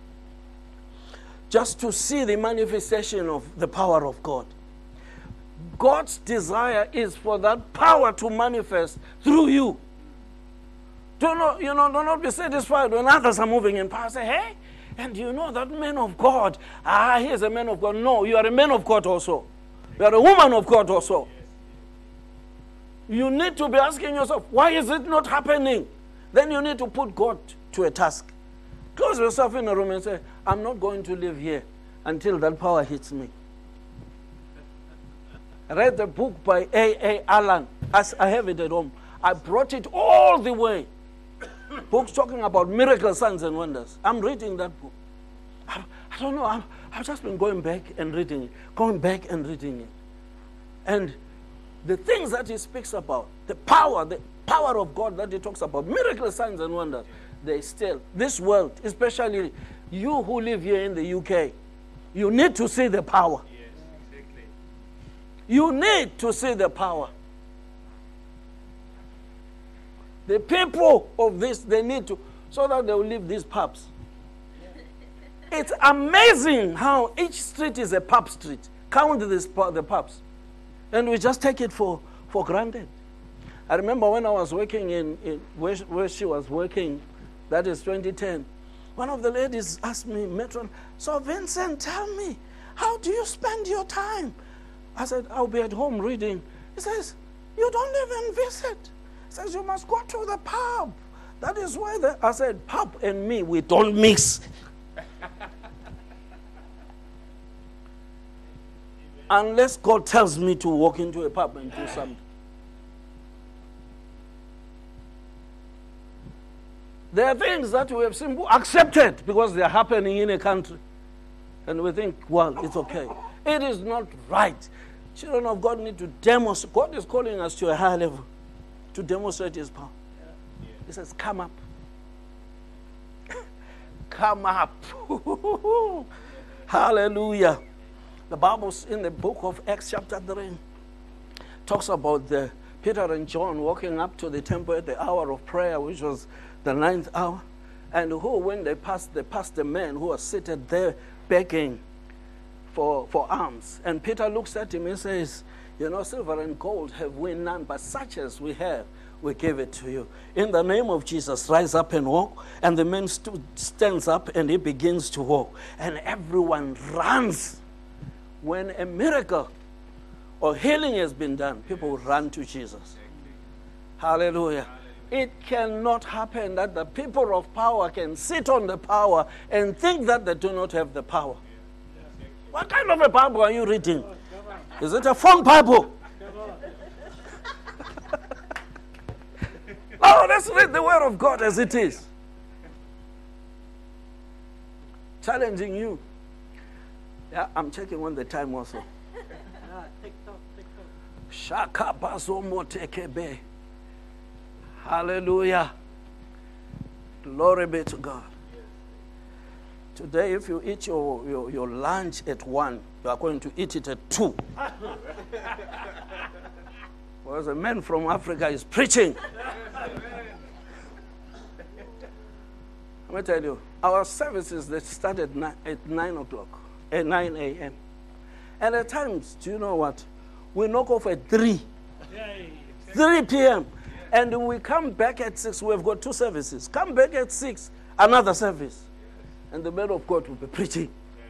just to see the manifestation of the power of God. God's desire is for that power to manifest through you. Do not be satisfied when others are moving in power. Say, hey, and you know that man of God, he is a man of God. No, you are a man of God also. You are a woman of God also. You need to be asking yourself, why is it not happening? Then you need to put God to a task. Close yourself in a room and say, I'm not going to live here until that power hits me. I read the book by A.A. Allen. As I have it at home. I brought it all the way. Books talking about miracles, signs, and wonders. I'm reading that book. I don't know. I've just been going back and reading it. And the things that he speaks about, the power of God that he talks about, miracles, signs, and wonders, they still, this world, especially you who live here in the UK, you need to see the power. Yes, exactly. You need to see the power. The people of this, they need to, so that they will leave these pubs. It's amazing how each street is a pub street. Count the pubs. And we just take it for granted. I remember when I was working in where she was working, that is 2010, one of the ladies asked me, Matron, so Vincent, tell me, how do you spend your time? I said, I'll be at home reading. He says, you don't even visit. He says, you must go to the pub. That is why I said, pub and me, we don't mix. Unless God tells me to walk into a pub and do something. There are things that we have simply accepted because they are happening in a country. And we think, well, it's okay. It is not right. Children of God need to demonstrate. God is calling us to a higher level to demonstrate His power. He says, come up. Come up. Hallelujah. The Bible's in the book of Acts chapter 3 talks about Peter and John walking up to the temple at the hour of prayer, which was the 9th hour. And when they passed the man who was seated there begging for alms. And Peter looks at him and says, silver and gold have we none, but such as we have, we give it to you. In the name of Jesus, rise up and walk. And the man stands up and he begins to walk. And everyone runs. When a miracle or healing has been done, people run to Jesus. Hallelujah. It cannot happen that the people of power can sit on the power and think that they do not have the power. What kind of a Bible are you reading? Is it a phone Bible? Oh, let's read the Word of God as it is. Challenging you. Yeah, I'm checking on the time also. Shaka bazomo tekebe. Hallelujah. Glory be to God. Today, if you eat your lunch at 1, you are going to eat it at 2. Because a man from Africa is preaching. Let me tell you, our services, they start at 9 o'clock, at 9 a.m. And at times, do you know what? We knock off at 3. 3 p.m. And we come back at 6. We've got 2 services. Come back at 6, another service. And the man of God will be preaching.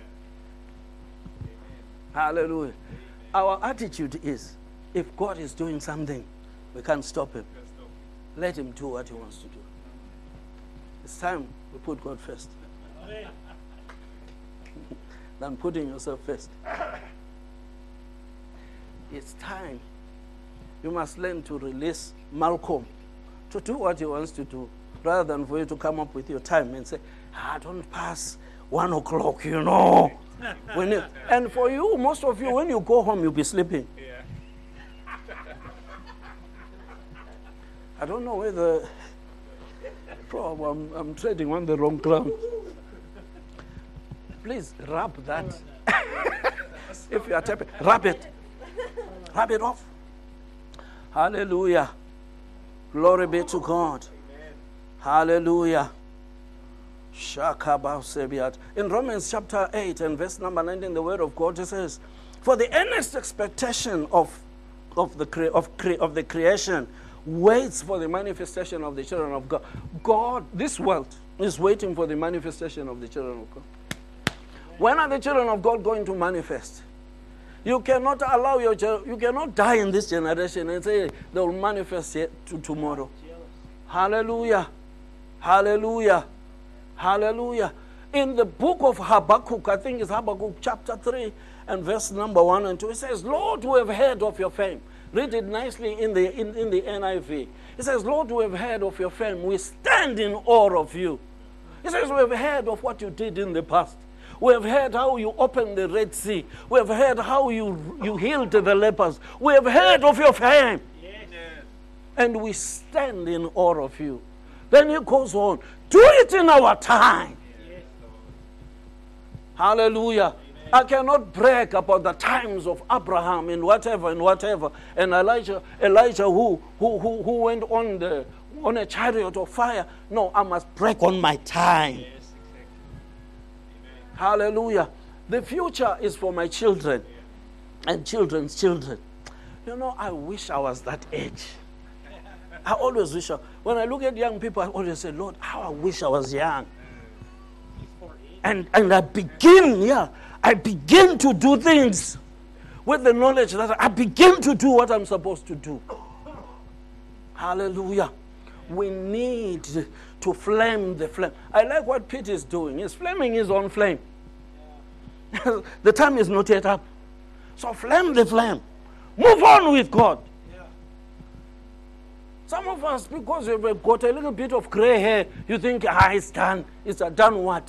Hallelujah. Our attitude is, if God is doing something, we can't stop him. Let him do what he wants to do. It's time we put God first than putting yourself first. It's time. You must learn to release Malcolm to do what he wants to do, rather than for you to come up with your time and say, don't pass 1 o'clock, and for you, most of you, when you go home, you'll be sleeping. Yeah. I don't know whether I'm treading on the wrong ground. Please rub that. If you are tapping, rub it. Rub it off. Hallelujah. Glory be to God. Amen. Hallelujah. In Romans chapter 8 and verse number 19, the word of God says, for the earnest expectation of the creation waits for the manifestation of the children of God. God, this world, is waiting for the manifestation of the children of God. When are the children of God going to manifest? You cannot allow your children, you cannot die in this generation and say they will manifest to tomorrow. Hallelujah. Hallelujah. Hallelujah. In the book of Habakkuk, I think it's Habakkuk chapter 3 and verse number 1 and 2, it says, Lord, we have heard of your fame. Read it nicely in the NIV. It says, Lord, we have heard of your fame. We stand in awe of you. It says, we have heard of what you did in the past. We have heard how you opened the Red Sea. We have heard how you healed the lepers. We have heard of your fame. Yes. And we stand in awe of you. Then he goes on, do it in our time. Yes. Hallelujah. Amen. I cannot brag about the times of Abraham and whatever. And Elijah who went on a chariot of fire. No, I must brag on my time. Yes, exactly. Amen. Hallelujah. The future is for my children and children's children. I wish I was that age. I always wish, when I look at young people, I always say, Lord, how I wish I was young. And I begin to do things with the knowledge that I begin to do what I'm supposed to do. Hallelujah. We need to flame the flame. I like what Pete is doing. He's flaming his own flame. Yeah. The time is not yet up. So flame the flame. Move on with God. Yeah. Some of us, because we've got a little bit of gray hair, you think, it's done. It's done what?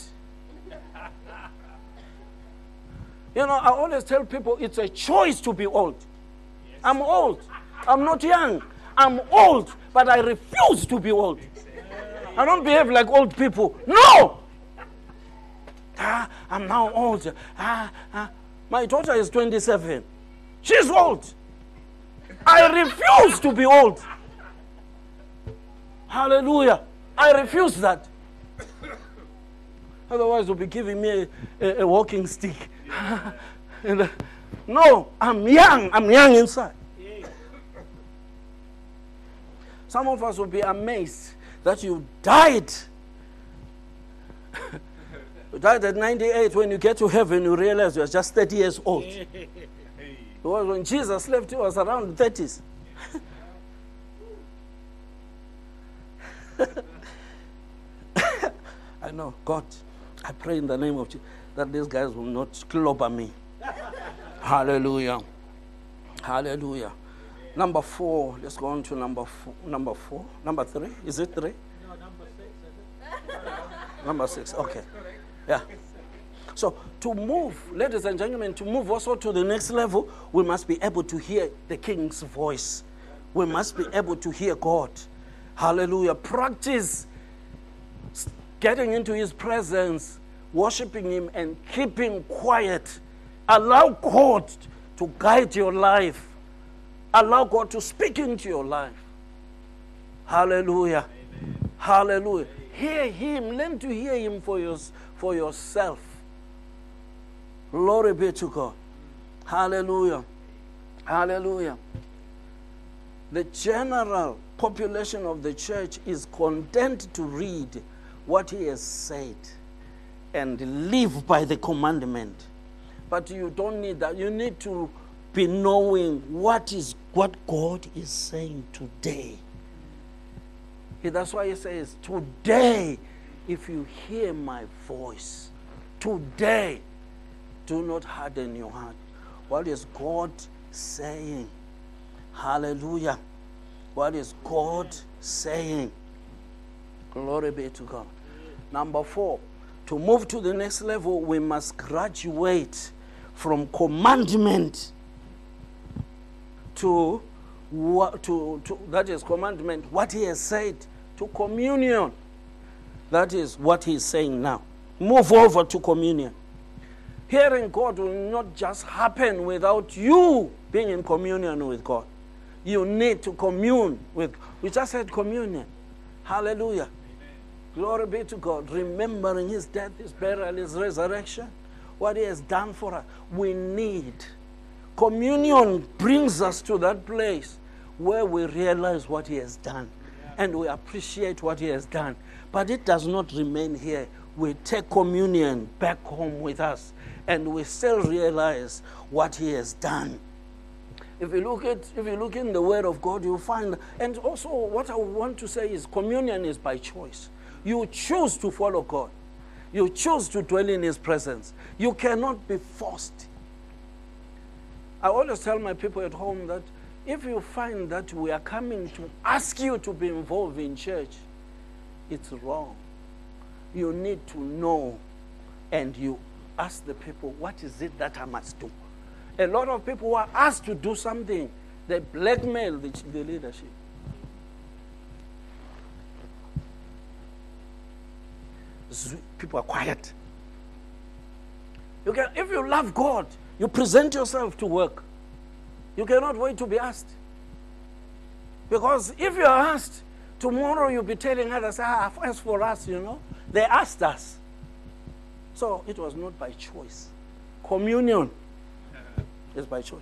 I always tell people it's a choice to be old. Yes. I'm old. I'm not young. I'm old, but I refuse to be old. I don't behave like old people. No! I'm now old. My daughter is 27. She's old. I refuse to be old. Hallelujah. I refuse that. Otherwise, you'll be giving me a walking stick. No, I'm young. I'm young inside. Some of us will be amazed that you died. You died at 98. When you get to heaven, you realize you're just 30 years old. Because when Jesus left, he was around the 30s. I know, God, I pray in the name of Jesus that these guys will not clobber me. Hallelujah. Hallelujah. Number 4. Let's go on to number 4. Number 3. Is it 3? No, number 6, is it? Number 6. Okay. Yeah. So to move, ladies and gentlemen, to move also to the next level, we must be able to hear the King's voice. We must be able to hear God. Hallelujah. Practice getting into his presence, worshiping him, and keeping quiet. Allow God to guide your life. Allow God to speak into your life. Hallelujah. Amen. Hallelujah. Hear him. Learn to hear him for yourself. Glory be to God. Hallelujah. Hallelujah. The general population of the church is content to read what he has said and live by the commandment. But you don't need that. You need to be knowing what God is saying today. That's why he says, today if you hear my voice today, do not harden your heart. What is God saying? Hallelujah. What is God saying? Glory be to God. Number 4, to move to the next level, we must graduate from commandment to that is commandment, what he has said, to communion. That is what he's saying now. Move over to communion. Hearing God will not just happen without you being in communion with God. You need to commune with. We just said communion. Hallelujah. Amen. Glory be to God. Remembering his death, his burial, his resurrection, what he has done for us. We need. Communion brings us to that place where we realize what he has done. And we appreciate what he has done. But it does not remain here. We take communion back home with us. And we still realize what he has done. If you look in the Word of God, you'll find, and also what I want to say is communion is by choice. You choose to follow God. You choose to dwell in his presence. You cannot be forced. I always tell my people at home that if you find that we are coming to ask you to be involved in church, it's wrong. You need to know, and you ask the people, what is it that I must do? A lot of people who are asked to do something, they blackmail the leadership. People are quiet. If you love God, you present yourself to work. You cannot wait to be asked. Because if you are asked, tomorrow you'll be telling others, as for us, they asked us. So it was not by choice. Communion is by choice.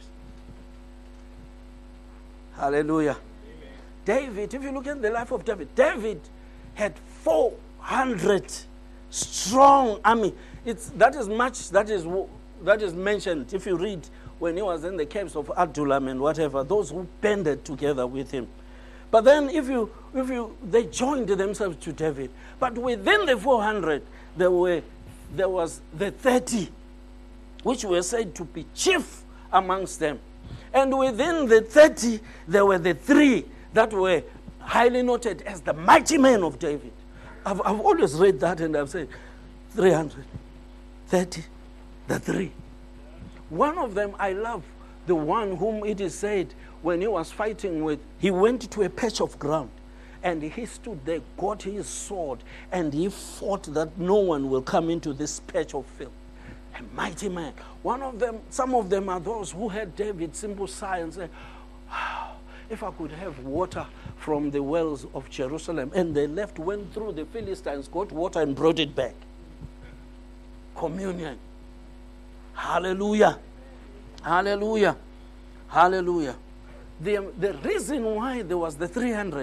Hallelujah. Amen. David, if you look at the life of David had 400 strong army. That is mentioned if you read when he was in the caves of Adullam and whatever, those who banded together with him. But then they joined themselves to David. But within the 400, there was the 30, which were said to be chief amongst them. And within the 30, there were the 3 that were highly noted as the mighty men of David. I've always read that and I've said, 300, 30, the 3. One of them I love, the one whom it is said when he was fighting with, he went to a patch of ground and he stood there, got his sword, and he fought that no one will come into this patch of field. A mighty man. Some of them are those who had David's simple sigh and say, if I could have water from the wells of Jerusalem. And they went through the Philistines, got water and brought it back. Communion. Hallelujah. Hallelujah. Hallelujah. The reason why there was the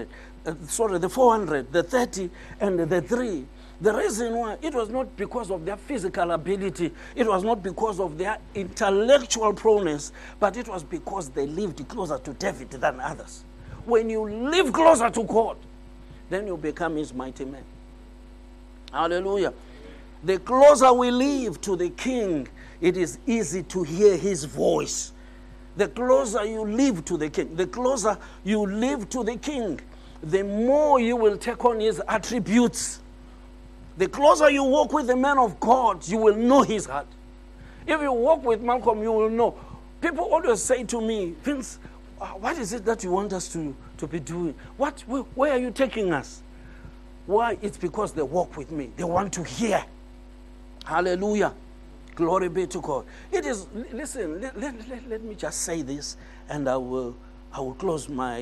400, the 30, and the 3, the reason why, it was not because of their physical ability, it was not because of their intellectual prowess, but it was because they lived closer to David than others. When you live closer to God, then you become his mighty man. Hallelujah. The closer we live to the king, it is easy to hear his voice. The closer you live to the king, the closer you live to the king, the more you will take on his attributes. The closer you walk with the man of God, you will know his heart. If you walk with Malcolm, you will know. People always say to me, Vince, what is it that you want us to be doing? Where are you taking us? Why? It's because they walk with me. They want to hear. Hallelujah. Glory be to God. It is, listen, let me just say this, and I will close my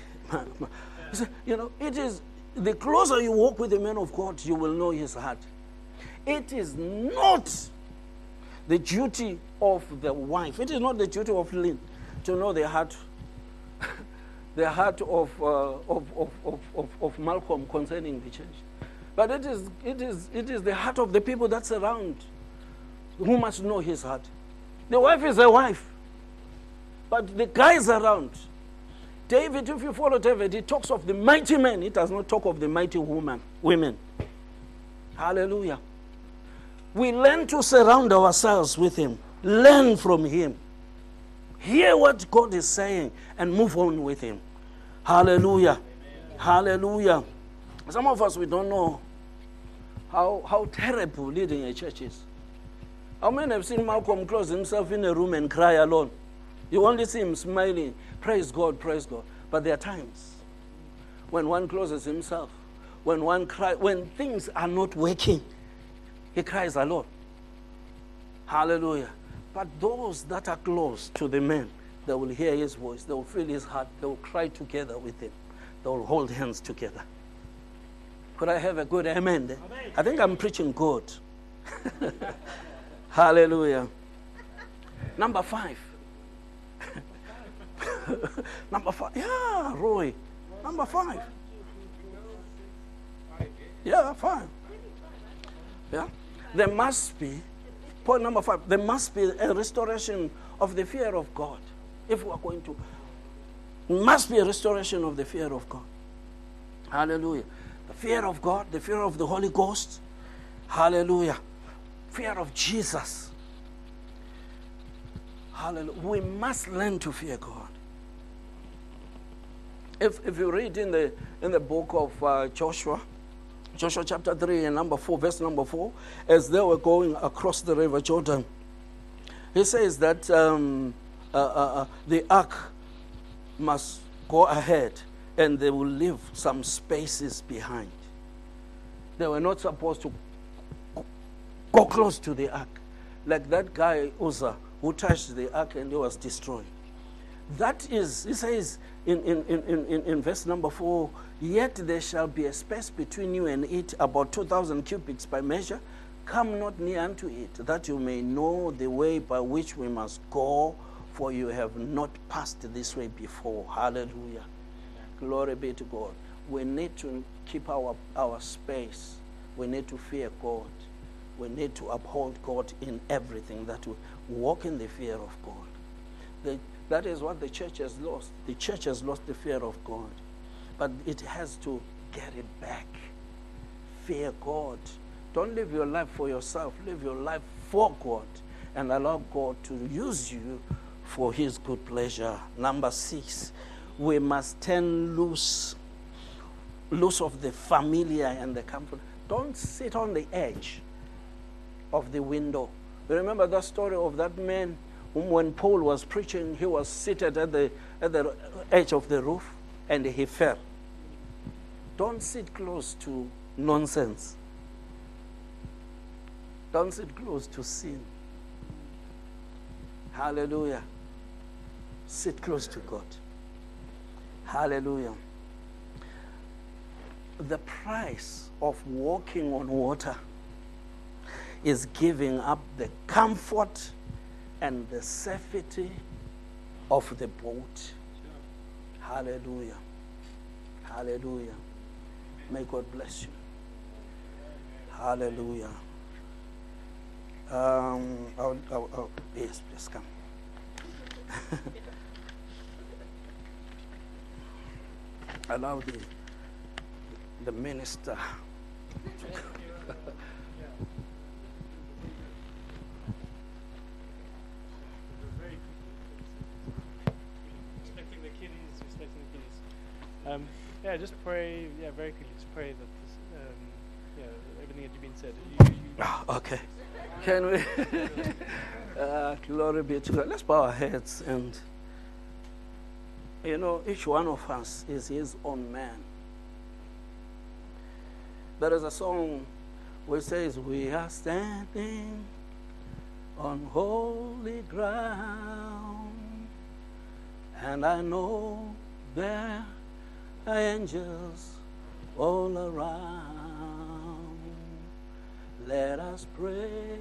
it is, the closer you walk with the man of God, you will know his heart. It is not the duty of the wife. It is not the duty of Lynn to know the heart, the heart of Malcolm concerning the church. But it is the heart of the people that surround who must know his heart. The wife is a wife, but the guys around. David, if you follow David, he talks of the mighty men. He does not talk of the mighty women. Hallelujah. We learn to surround ourselves with Him. Learn from Him. Hear what God is saying and move on with Him. Hallelujah. Amen. Hallelujah. Some of us, we don't know how terrible leading a church is. How many have seen Malcolm close himself in a room and cry alone? You only see him smiling, praise God, praise God. But there are times when one closes himself, when one cries, when things are not working, he cries alone. Hallelujah. But those that are close to the man, they will hear his voice, they will feel his heart, they will cry together with him, they will hold hands together. Could I have a good amen there? Amen. I think I'm preaching good. Hallelujah. Number 5. Number 5. Yeah, Roy. Number 5. Yeah, 5. Yeah. There must be, point number 5, there must be a restoration of the fear of God. If we are going to, must be a restoration of the fear of God. Hallelujah. The fear of God, the fear of the Holy Ghost. Hallelujah. Fear of Jesus. Hallelujah. We must learn to fear God. If you read in the book of Joshua chapter 3 and number 4, verse number 4, as they were going across the river Jordan, he says that the ark must go ahead and they will leave some spaces behind. They were not supposed to go close to the ark. Like that guy Uzzah who touched the ark and he was destroyed. That is, he says in verse number 4, yet there shall be a space between you and it, about 2,000 cubits by measure. Come not near unto it, that you may know the way by which we must go, for you have not passed this way before. Hallelujah. Glory be to God. We need to keep our space. We need to fear God. We need to uphold God in everything, that we walk in the fear of God. That is what the church has lost. The church has lost the fear of God. But it has to get it back. Fear God. Don't live your life for yourself. Live your life for God and allow God to use you for His good pleasure. Number 6, we must turn loose of the familiar and the comfort. Don't sit on the edge of the window. You remember that story of that man whom, when Paul was preaching, he was seated at the edge of the roof and he fell. Don't sit close to nonsense. Don't sit close to sin. Hallelujah. Sit close to God. Hallelujah. The price of walking on water is giving up the comfort and the safety of the boat. Hallelujah. Hallelujah. May God bless you. Hallelujah. Yes, please come. Allow the minister to come. Just pray. Yeah, very quickly. Just pray that this, everything that you've been said. Okay. Can we? Glory be to God. Let's bow our heads, and each one of us is his own man. There is a song which says, "We are standing on holy ground, and I know there are angels all around. Let us praise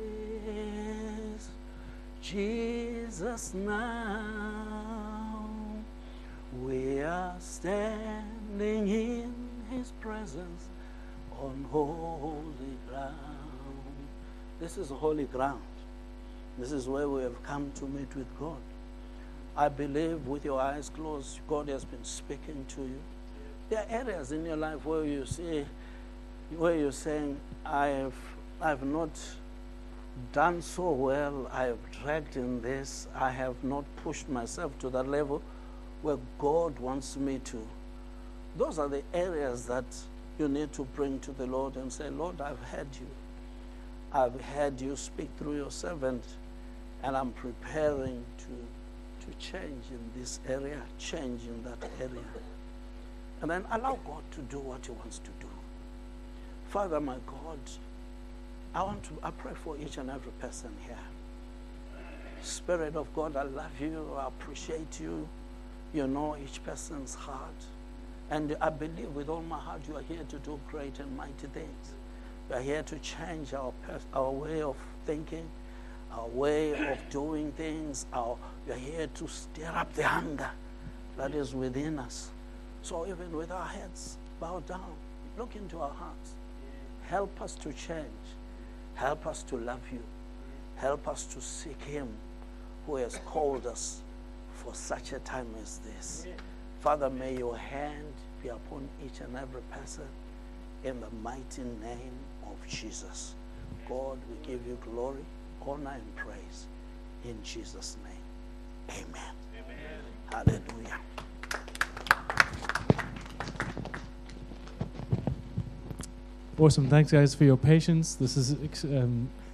Jesus now. We are standing in His presence on holy ground." This is holy ground. This is where we have come to meet with God. I believe with your eyes closed, God has been speaking to you. There are areas in your life where you're saying, I've not done so well. I've dragged in this. I have not pushed myself to that level where God wants me to. Those are the areas that you need to bring to the Lord and say, Lord, I've heard you. I've heard you speak through your servant, and I'm preparing to change in this area, change in that area. And then allow God to do what he wants to do. Father, my God, I pray for each and every person here. Spirit of God, I love you. I appreciate you. You know each person's heart. And I believe with all my heart you are here to do great and mighty things. You are here to change our way of thinking, our way of doing things. You are here to stir up the hunger that is within us. So even with our heads bowed down, look into our hearts. Help us to change. Help us to love you. Help us to seek him who has called us for such a time as this. Father, may your hand be upon each and every person in the mighty name of Jesus. God, we give you glory, honor, and praise in Jesus' name. Amen. Amen. Hallelujah. Awesome. Thanks, guys, for your patience. This is